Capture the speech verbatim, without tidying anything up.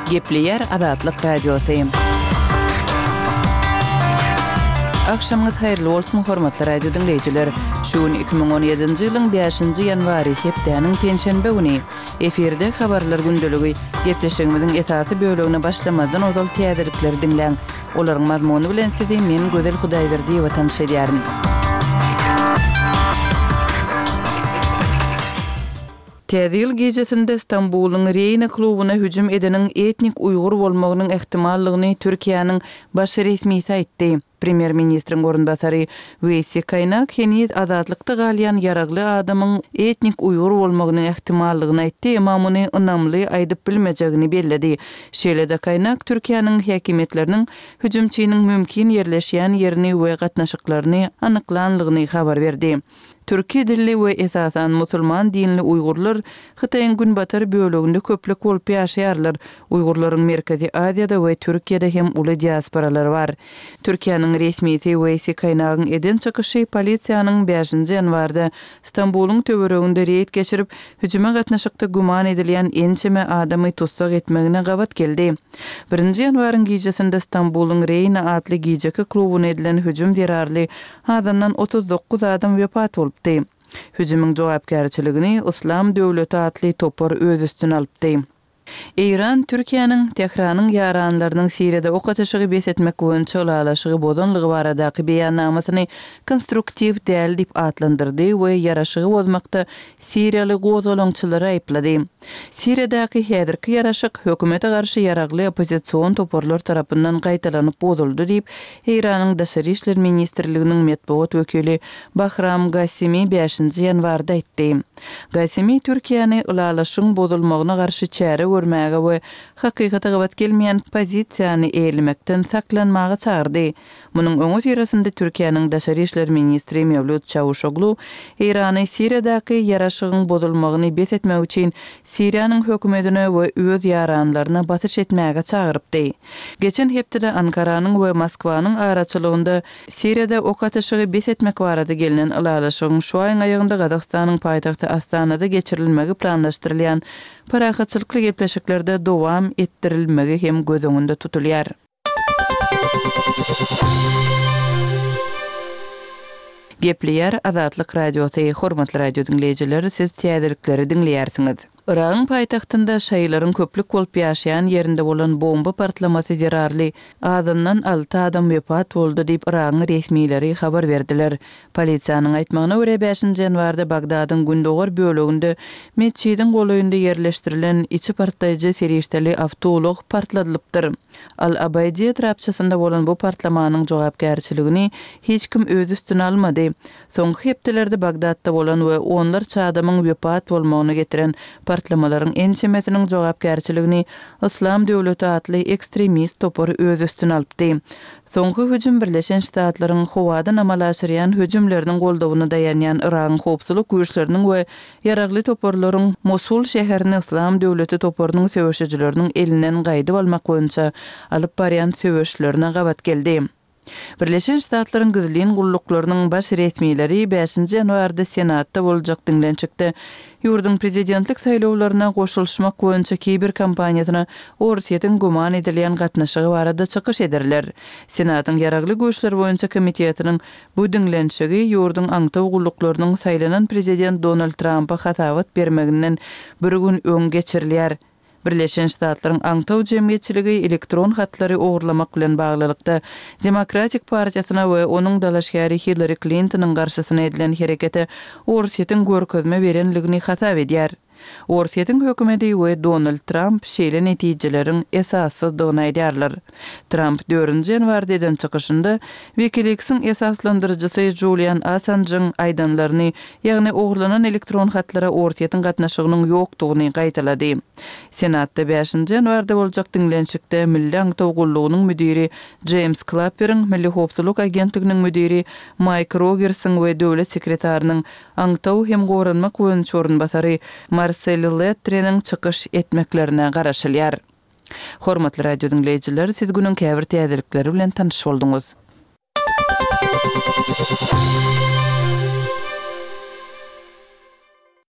Gepleyer Azatlyk Radiosu. Akşamınız hayırlı olsun hormatly radio dinleyijiler. Şuun iki bin on ýedinji ýylyň beşinji ýanwary hepdeniň penşenbe güni eferde habarlar gündeligi gepleşigimiziň esasy bölegine başlamadan ozal täzelikleri dinleň. Olaryň mazmuny bilen sizi men Gözel Hudaýberdiýewa tanış edýärim. Täzil gecesinde İstanbul'un Reyna klubuna hüjüm edenin etnik Uygur bolmagynyň ihtimallygyny Türkiýanyň baş resmisi aýtdy. Premier Ministrin orunbasary Weisi Kaynak henüz azatlykda galyan yaragly adamyň etnik Uygur bolmagynyň ihtimallygyny aýtdy, emma muny ynamly aýdyp bilmejegini belledi. Şeýle-de Kaynak Türkiýanyň häkimetleriniň hüjümçiniň mümkin yerleşýän ýerini we gatnaşyklaryny anyklanlygyny habar berdi. Türkiýe dilli we esasan musulman dinli Uygurlar Hytaýyň günbatar böleginde köplük bolup ýaşaýarlar. Uygurlaryň Merkezi Aziýada we Türkiýede hem uly diasporalary bar. Türkiýanyň resmisi Weisi Kaynagyň eden çykyşy polisiýanyň beşinji ýanwarda İstanbul'un töwereginde reýt geçirip hüjüme gatnaşykda guman edilýän ençeme adamy tutsak etmegine gabat geldi. Birinji ýanwaryň gecesinde İstanbul'un Reyna adly gejeki klubuna edilen hüjüm derarly hadandan otuz dokuz adam wepat bolupdy. Hüjümüň jogapkärçiligini Islam döwleti adly topar öz üstüne alypdy. İran Türkiýanyň Tehranyň ýaranlarynyň Siriýada ok ateşigi besetmek boýunça ulalaşygy bodanlygy baradaky beýannamasyny konstruktiw däl diýip atlandyrdy we ýaraşygy bozmakda Siriýaly gozalaňçylary aýplady. Siriýadaky häzirki ýaraşyk hökümete garşy ýaragly opozisiýon toparlar tarapyndan gaýtalanyp bozuldy diýip İranyň Daşary işler ministrliginiň medeniýet wekili Bahram Gassimi beşinji ýanwarda aýtdy. Gassimi Türkiýany ulalaşygyň bozulmagyna garşy çäre görmäge we hakykata gabat gelmeýän pozisiýany eýilmekden saklanmagy çağırdy. Munyň öňü ýerinde Türkiýanyň Daşary işler ministri Mevlut Çavuşoglu Irany Siriýadaky ýaraşygyň bozulmagyny besetmek üçin Siriýanyň hökümetine we öz ýaranlaryna batyş etmäge çağırypdy. Geçen hepde Ankaranyň we Moskwanyň araçylygynda Siriýada ok ateşigi besetmek barada gelinen ulalaşygyň şu aýyň aýagynda Gazakstanyň paýtagty Astanada geçirilmegi planlaşdyrylýan parahatçylykly gepleşiklerde dowam etdirilmegi hem göz öňünde tutulýar. Gepleyer Azatlyk Radiosu, hormatly radio dinleyijiler, siz täzelikleri dinleýärsiňiz. Iragyň paýtagtynda şaýlaryň köplük bolup ýaşaýan ýerinde bolan bomba partlamasy zerarly azyndan alty adam wepat boldy diýip Iragyň resmileri habar berdiler. Polisiýanyň aýtmagyna görä beşinji ýanwarda Bagdadyň gündogor böleginde mescidiň golaýynda ýerleşdirilen içi partlaýjy serişdeli awtolog partladylypdyr. Al-Abaydiyet rapçasynda bolan bu partlamanyň jogapkärçiligini hiç kim öz üstüne almady. Soňky hepdelerde Bagdadda bolan we onlar çadamyň wepat bolmagyny getiren partlamalaryň ençemesiniň jogapkärçiligini Islam döwleti adly ekstremist topar öz üstüne alypdy. Soňky hüjüm Birleşen Ştatlaryň howadan amal aşyrýan hüjümleriniň goldawyna daýanýan Iragyň howpsuzlyk güýçleriniň we ýaragly toparlaryň Mosul şäherini Islam döwleti toparynyň söwüşçileriniň elinden gaýdyp almak boýunça alyp barýan söwüşlerine gabat geldi. Birleşen Ştatlaryň gizlin gulluklarynyň baş resmileri beşinji ýanwarda Senatda boljak dinlençikde ýurdun prezidentlik saýlawlaryna goşulşmak boýunça kiber kampaniýasyna Orsiýetiň guman edilýän gatnaşygy barada çykyş ederler. Senatyň ýaragly güýçler boýunça komitetining bu dinlençigi ýurdun aňtaw gulluklarynyň saýlanan prezident Donald Trump'a hasawat bermeginden bir gün öň geçirilýär. Birleşen Ştatlaryň aňtaw jemgyýetçiligi elektron hatlary ogurlamak bilen baglylykda Demokratik partiýasyna we onuň dalaşgary Hillary Clinton'yň garşysyna edilen herekete Orsiýetiň görkezme berenligini hasap edýär. Orsiýetiň hökümeti we Donald Trump şeýle netijeleriň esassyzdygyny aýdýarlar. Trump dördünji ýanwarda eden çykyşynda WikiLeaks'in esaslandyrjysy Julian Assange'ň aýdanlaryny, ýagny ogurlanan elektron hatlara Orsiýetiň gatnaşygynyň ýokdugyny gaýtalady. Senatda beşinji ýanwarda boljak dinlençikde Milli Aňtaw Gullugynyň müdiri James Clapper'ň, Milli Howpsuzlyk agentliginiň müdiri Mike Rogers'ň we döwlet sekretarinyň aňtaw hem goranmak boýunça orunbasary Marcel Lettre'nin çykyş etmeklerine garaşylýar. Hormatly radio dinleyijiler, siz günün käbir täzelikleri bilen tanyş bolduňuz.